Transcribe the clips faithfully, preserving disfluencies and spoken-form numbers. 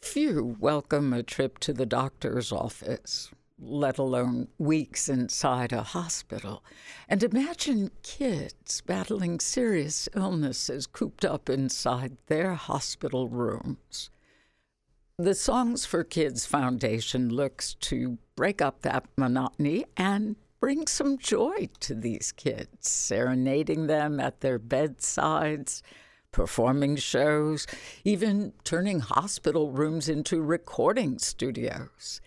Few welcome a trip to the doctor's office, let alone weeks inside a hospital. And imagine kids battling serious illnesses cooped up inside their hospital rooms. The Songs for Kids Foundation looks to break up that monotony and bring some joy to these kids, serenading them at their bedsides, performing shows, even turning hospital rooms into recording studios.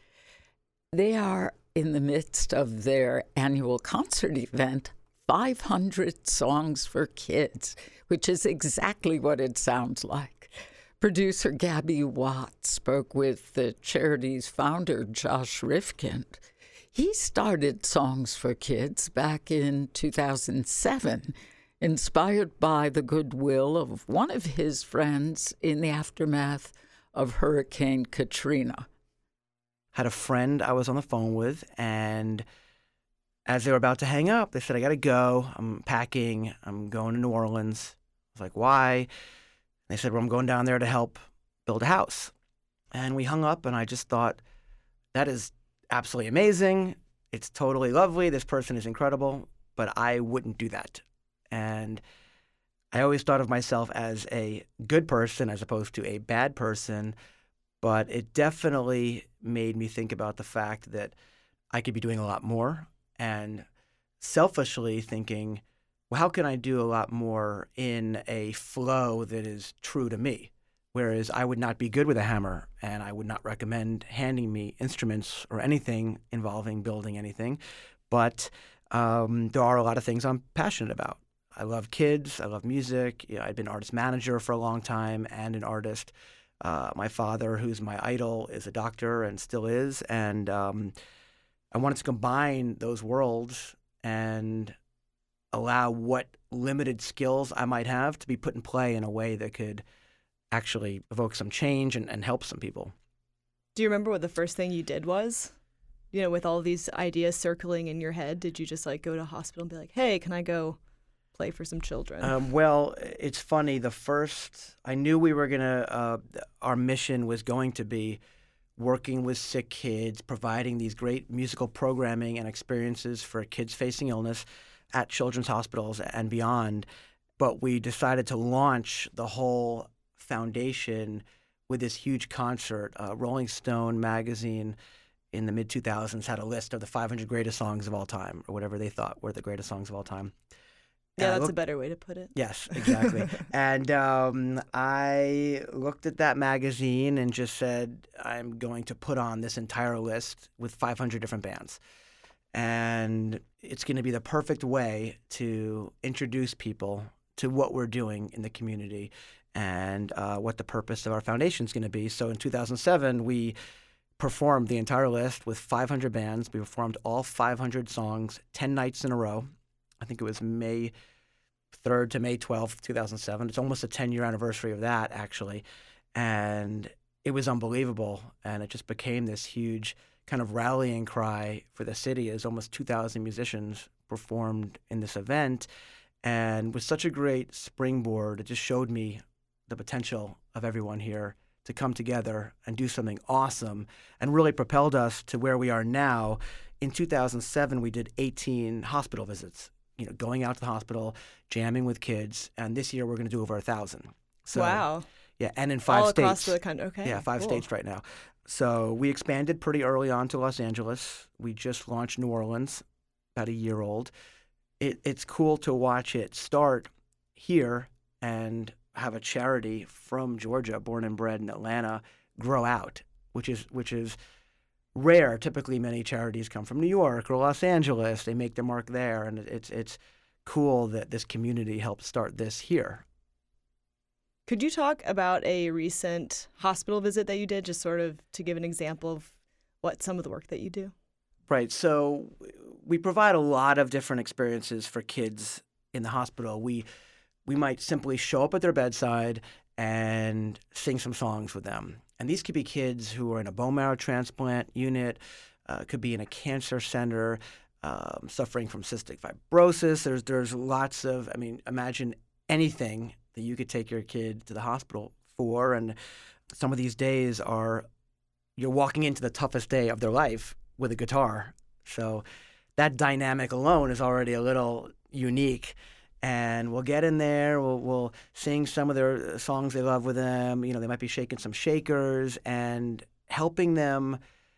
They are in the midst of their annual concert event, five hundred Songs for Kids, which is exactly what it sounds like. Producer Gabby Watt spoke with the charity's founder, Josh Rifkind. He started Songs for Kids back in two thousand seven, inspired by the goodwill of one of his friends in the aftermath of Hurricane Katrina. Had a friend I was on the phone with, and as they were about to hang up, they said, I got to go. I'm packing. I'm going to New Orleans. I was like, why? They said, well, I'm going down there to help build a house. And we hung up, and I just thought, that is absolutely amazing. It's totally lovely. This person is incredible, but I wouldn't do that. And I always thought of myself as a good person as opposed to a bad person, but it definitely made me think about the fact that I could be doing a lot more, and selfishly thinking, well, how can I do a lot more in a flow that is true to me? Whereas I would not be good with a hammer, and I would not recommend handing me instruments or anything involving building anything. But um, there are a lot of things I'm passionate about. I love kids. I love music. You know, I've been artist manager for a long time and an artist. Uh, my father, who's my idol, is a doctor and still is. And um, I wanted to combine those worlds and allow what limited skills I might have to be put in play in a way that could actually evoke some change and, and help some people. Do you remember what the first thing you did was? You know, with all these ideas circling in your head, did you just like go to a hospital and be like, hey, can I go play for some children? Um, well, it's funny. The first, I knew we were going to, uh, our mission was going to be working with sick kids, providing these great musical programming and experiences for kids facing illness at children's hospitals and beyond. But we decided to launch the whole foundation with this huge concert. Uh, Rolling Stone magazine in the mid two thousands had a list of the five hundred greatest songs of all time, or whatever they thought were the greatest songs of all time. Yeah, And that's looked, a better way to put it. Yes, exactly. and um, I looked at that magazine and just said, I'm going to put on this entire list with five hundred different bands. And it's going to be the perfect way to introduce people to what we're doing in the community and uh, what the purpose of our foundation is going to be. So in two thousand seven, we performed the entire list with five hundred bands. We performed all five hundred songs ten nights in a row. I think it was May third to May twelfth, two thousand seven. It's almost a ten-year anniversary of that, actually. And it was unbelievable. And it just became this huge kind of rallying cry for the city as almost two thousand musicians performed in this event. And with such a great springboard, it just showed me the potential of everyone here to come together and do something awesome, and really propelled us to where we are now. In two thousand seven, we did eighteen hospital visits. You know, going out to the hospital, jamming with kids, and this year we're going to do over a thousand. So, wow. Yeah, and in five All states. across the country. Okay. Yeah, five cool. states right now. So we expanded pretty early on to Los Angeles. We just launched New Orleans, about a year old. It, it's cool to watch it start here and have a charity from Georgia, born and bred in Atlanta, grow out, which is which is rare. Typically, many charities come from New York or Los Angeles. They make their mark there, and it's it's cool that this community helped start this here. Could you talk about a recent hospital visit that you did, just sort of to give an example of what some of the work that you do? Right. So we provide a lot of different experiences for kids in the hospital. We we might simply show up at their bedside and sing some songs with them. And these could be kids who are in a bone marrow transplant unit, uh, could be in a cancer center, um, suffering from cystic fibrosis. There's there's lots of, I mean, imagine anything that you could take your kid to the hospital for. And some of these days are you're walking into the toughest day of their life with a guitar. So that dynamic alone is already a little unique. And we'll get in there, we'll, we'll sing some of their songs they love with them. You know, they might be shaking some shakers and helping them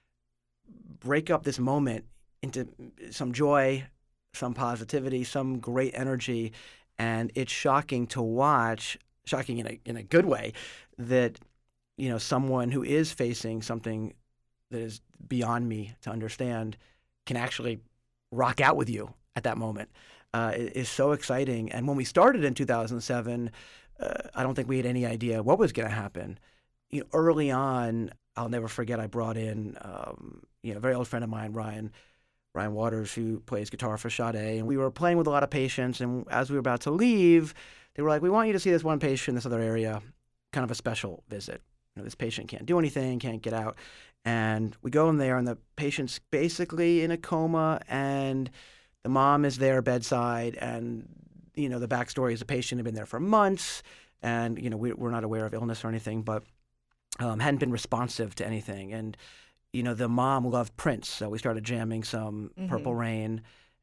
break up this moment into some joy, some positivity, some great energy. And it's shocking to watch, shocking in a in a good way, that, you know, someone who is facing something that is beyond me to understand can actually rock out with you at that moment. Uh, is so exciting. And when we started in two thousand seven, uh, I don't think we had any idea what was going to happen. You know, early on, I'll never forget, I brought in um, you know, a very old friend of mine, Ryan, Ryan Waters, who plays guitar for Sade. And we were playing with a lot of patients. And as we were about to leave, they were like, we want you to see this one patient in this other area, kind of a special visit. You know, this patient can't do anything, can't get out. And we go in there, and the patient's basically in a coma, and the mom is there bedside, and, you know, the backstory is the patient had been there for months, and, you know, we, we're not aware of illness or anything, but um, hadn't been responsive to anything. And, you know, the mom loved Prince, so we started jamming some mm-hmm. Purple Rain,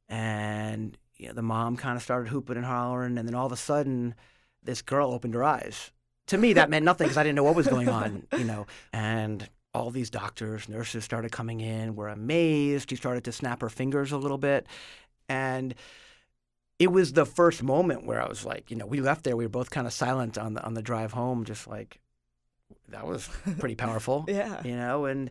and, you know, the mom kind of started hooping and hollering, and then all of a sudden, this girl opened her eyes. To me, that meant nothing because I didn't know what was going on, you know, and all these doctors, nurses started coming in, were amazed. She started to snap her fingers a little bit. And it was the first moment where I was like, you know, we left there. We were both kind of silent on the on the drive home, just like, that was pretty powerful. Yeah. You know, and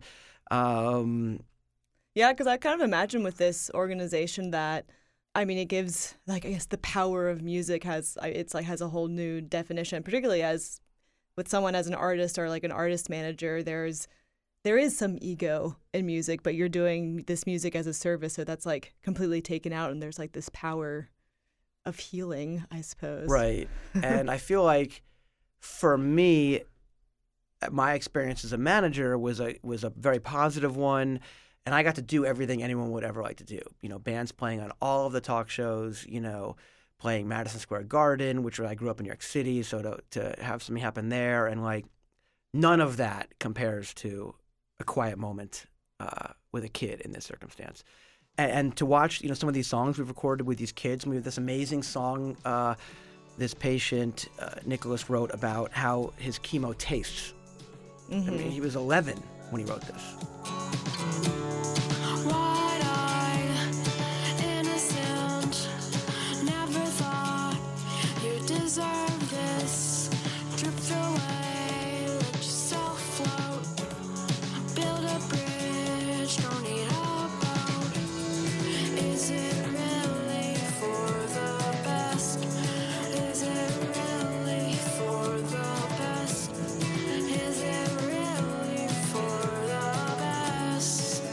um, yeah, because I kind of imagine with this organization that, I mean, it gives, like, I guess the power of music has, it's like has a whole new definition, particularly as with someone as an artist or like an artist manager, there's there is some ego in music, but you're doing this music as a service, so that's like completely taken out, and there's like this power of healing, I suppose. Right. And I feel like for me, my experience as a manager was a was a very positive one, and I got to do everything anyone would ever like to do. You know, bands playing on all of the talk shows, you know, playing Madison Square Garden, which I grew up in New York City, so to to have something happen there, and like none of that compares to a quiet moment uh, with a kid in this circumstance. And, and to watch, you know, some of these songs we've recorded with these kids. We have this amazing song uh, this patient, uh, Nicholas, wrote about how his chemo tastes. Mm-hmm. I mean, he was eleven when he wrote this. Wide-eyed, innocent, never thought you deserved this. Drift away, let yourself float. Build a bridge, don't need a boat. Is it really for the best? Is it really for the best? Is it really for the best?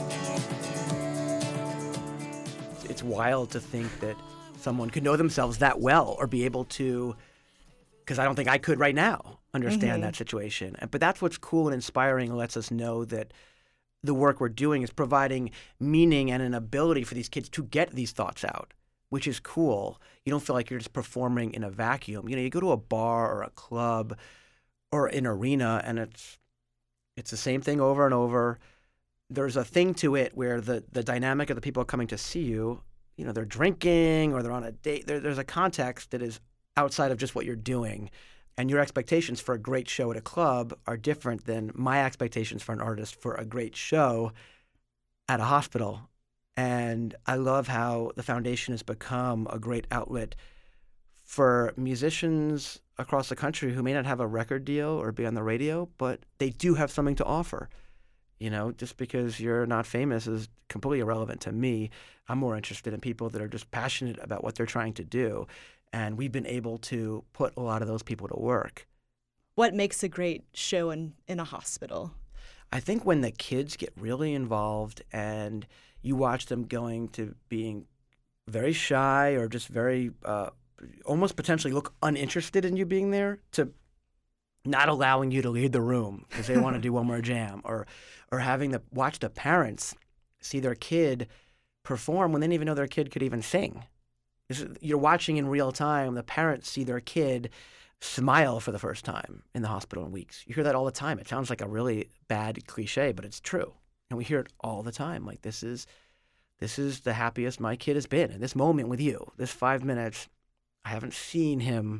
It's wild to think that someone could know themselves that well or be able to, because I don't think I could right now, understand mm-hmm. that situation. But that's what's cool and inspiring and lets us know that the work we're doing is providing meaning and an ability for these kids to get these thoughts out, which is cool. You don't feel like you're just performing in a vacuum. You know, you go to a bar or a club or an arena, and it's it's the same thing over and over. There's a thing to it where the, the dynamic of the people coming to see you, you know, they're drinking or they're on a date. There, there's a context that is outside of just what you're doing. And your expectations for a great show at a club are different than my expectations for an artist for a great show at a hospital. And I love how the foundation has become a great outlet for musicians across the country who may not have a record deal or be on the radio, but they do have something to offer. You know, just because you're not famous is completely irrelevant to me. I'm more interested in people that are just passionate about what they're trying to do. And we've been able to put a lot of those people to work. What makes a great show in, in a hospital? I think when the kids get really involved and you watch them going to being very shy or just very uh, almost potentially look uninterested in you being there, to not allowing you to lead the room because they want to do one more jam, or or having to watch the parents see their kid perform when they didn't even know their kid could even sing. You're watching in real time the parents see their kid smile for the first time in the hospital in weeks. You hear that all the time. It sounds like a really bad cliche, but it's true. And we hear it all the time. Like, this is this is the happiest my kid has been in this moment with you. This five minutes, I haven't seen him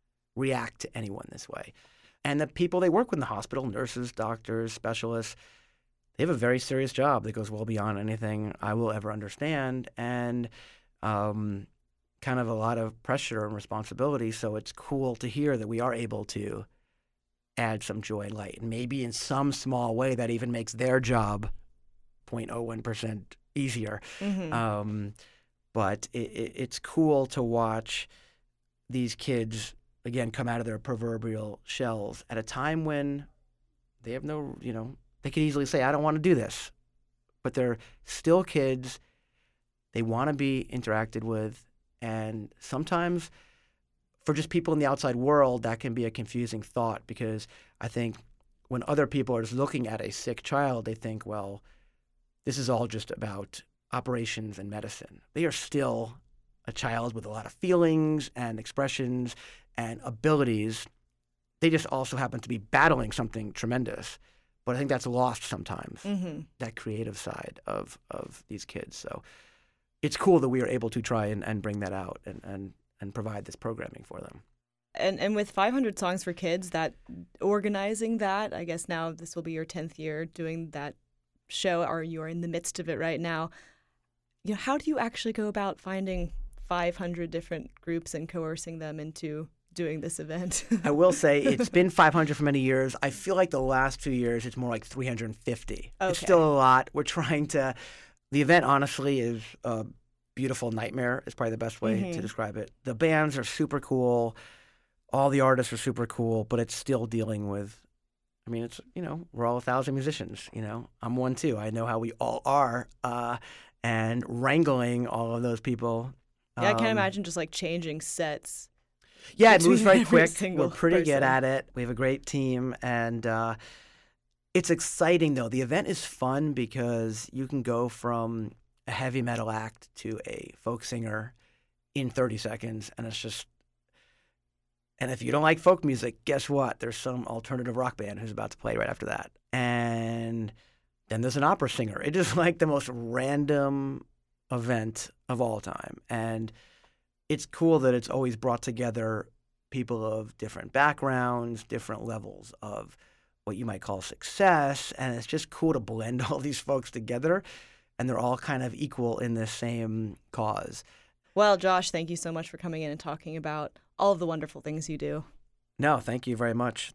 react to anyone this way. And the people they work with in the hospital, nurses, doctors, specialists, they have a very serious job that goes well beyond anything I will ever understand. And um, kind of a lot of pressure and responsibility. So it's cool to hear that we are able to add some joy and light. And maybe in some small way that even makes their job zero point zero one percent easier. Mm-hmm. Um, but it, it, it's cool to watch these kids, again, come out of their proverbial shells at a time when they have no, you know, they could easily say, I don't want to do this. But they're still kids. They want to be interacted with. And sometimes for just people in the outside world, that can be a confusing thought, because I think when other people are just looking at a sick child, they think, well, this is all just about operations and medicine. They are still a child with a lot of feelings and expressions and abilities. They just also happen to be battling something tremendous. But I think that's lost sometimes, Mm-hmm. that creative side of, of these kids. So it's cool that we are able to try and, and bring that out and, and, and provide this programming for them. And and with five hundred Songs for Kids, that organizing that, I guess now this will be your tenth year doing that show, or you are in the midst of it right now. You know, how do you actually go about finding five hundred different groups and coercing them into doing this event? I will say it's been five hundred for many years. I feel like the last few years it's more like three hundred fifty. Okay. It's still a lot. We're trying to – the event, honestly, is a beautiful nightmare is probably the best way Mhm. to describe it. The bands are super cool. All the artists are super cool, but it's still dealing with – I mean, it's, you know, we're all a thousand musicians, you know. I'm one too. I know how we all are. Uh, and wrangling all of those people. Yeah, I can't um, imagine just like changing sets. Yeah, it moves between very every quick. single We're pretty good person. at it. We have a great team, and uh, it's exciting, though. The event is fun because you can go from a heavy metal act to a folk singer in thirty seconds, and it's just – and if you don't like folk music, guess what? There's some alternative rock band who's about to play right after that. And then there's an opera singer. It is like the most random event of all time. And it's cool that it's always brought together people of different backgrounds, different levels of what you might call success. And it's just cool to blend all these folks together. And they're all kind of equal in the same cause. Well, Josh, thank you so much for coming in and talking about all of the wonderful things you do. No, thank you very much.